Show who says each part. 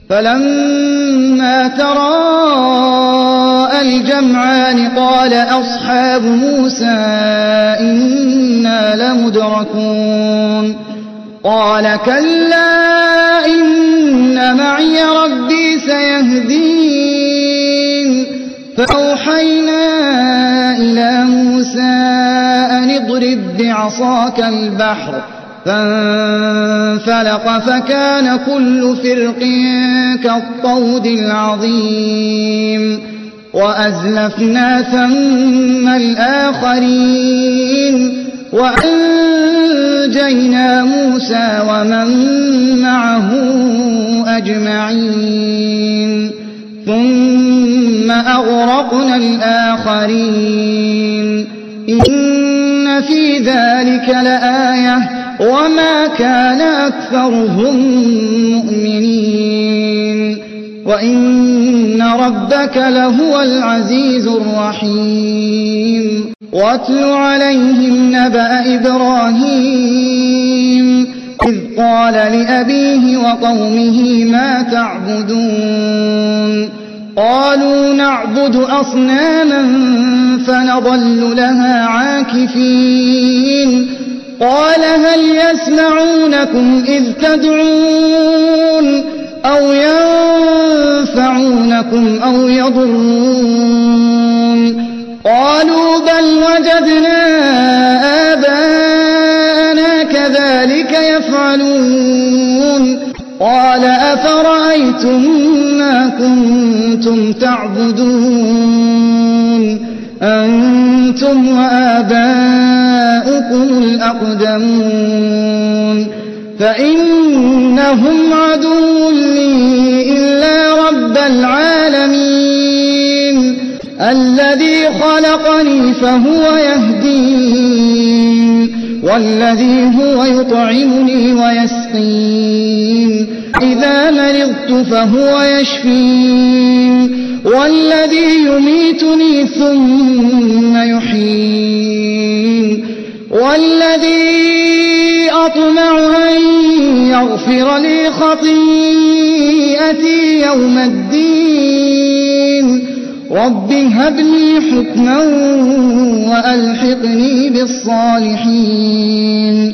Speaker 1: فلما تراءى الجمعان قال أصحاب موسى إنا لمدركون قال كلا إن معي ربي سيهدين فأوحينا إلى موسى أن اضرب بعصاك البحر فانفلق فكان كل فرق كالطود العظيم وأزلفنا ثم الآخرين وأنجينا موسى ومن معه أجمعين ثم أغرقنا الآخرين إن في ذلك لآية وما كان أكثرهم مؤمنين وإن ربك لهو العزيز الرحيم واتل عليهم نبأ إبراهيم إذ قال لأبيه وقومه ما تعبدون قالوا نعبد أصناما فنظل لها عاكفين قال هل يسمعونكم إذ تدعون أو ينفعونكم أو يضرون قالوا بل وجدنا آباءنا كذلك يفعلون قال أفرأيتم ما كنتم تعبدون أنتم وآباؤكم الأقدمون فإنهم عدو لي إلا رب العالمين الذي خلقني فهو يهدين والذي هو يطعمني ويسقين إذا مرضت فهو يشفين والذي يميتني ثم يحيين والذي أطمع أن يغفر لي خطيئتي يوم الدين رب هب لي حكما وألحقني بالصالحين